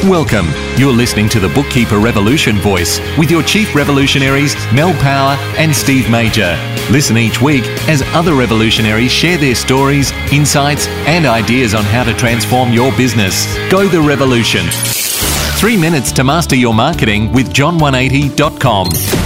Welcome. You're listening to the Bookkeeper Revolution Voice with your chief revolutionaries, Mel Power and Steve Major. Listen each week as other revolutionaries share their stories, insights, and ideas on how to transform your business. Go the revolution. 3 minutes to master your marketing with John180.com.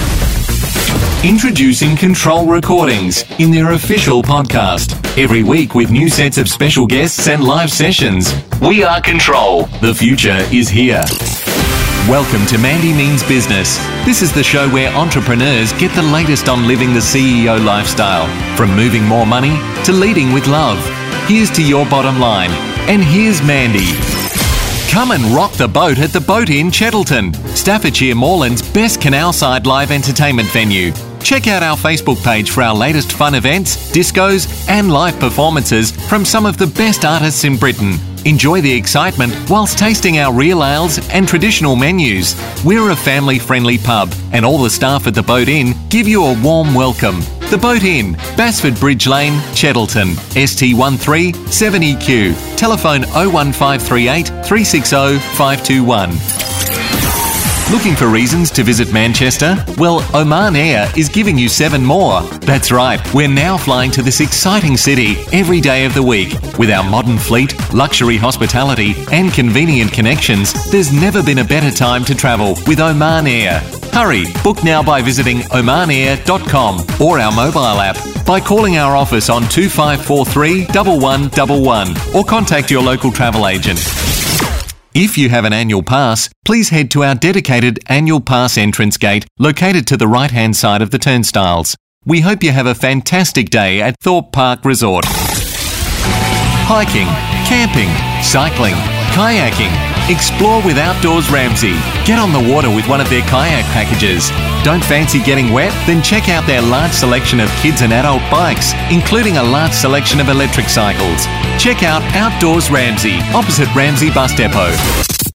Introducing Control Recordings in their official podcast. Every week with new sets of special guests and live sessions. We are Control. The future is here. Welcome to Mandy Means Business. This is the show where entrepreneurs get the latest on living the CEO lifestyle. From moving more money to leading with love. Here's to your bottom line. And here's Mandy. Come and rock the boat at the Boat Inn, Chettleton, Staffordshire Moreland's best canal-side live entertainment venue. Check out our Facebook page for our latest fun events, discos, and live performances from some of the best artists in Britain. Enjoy the excitement whilst tasting our real ales and traditional menus. We're a family-friendly pub, and all the staff at the Boat Inn give you a warm welcome. The Boat Inn, Basford Bridge Lane, Chettleton, ST13 7EQ. Telephone 01538 360 521. Looking for reasons to visit Manchester? Well, Oman Air is giving you 7 more. That's right, we're now flying to this exciting city every day of the week. With our modern fleet, luxury hospitality, and convenient connections, there's never been a better time to travel with Oman Air. Hurry, book now by visiting omanair.com or our mobile app, by calling our office on 2543 1111 or contact your local travel agent. If you have an annual pass, please head to our dedicated annual pass entrance gate located to the right-hand side of the turnstiles. We hope you have a fantastic day at Thorpe Park Resort. Hiking, camping, cycling, kayaking. Explore with Outdoors Ramsey. Get on the water with one of their kayak packages. Don't fancy getting wet? Then check out their large selection of kids and adult bikes, including a large selection of electric cycles. Check out Outdoors Ramsey, opposite Ramsey Bus Depot.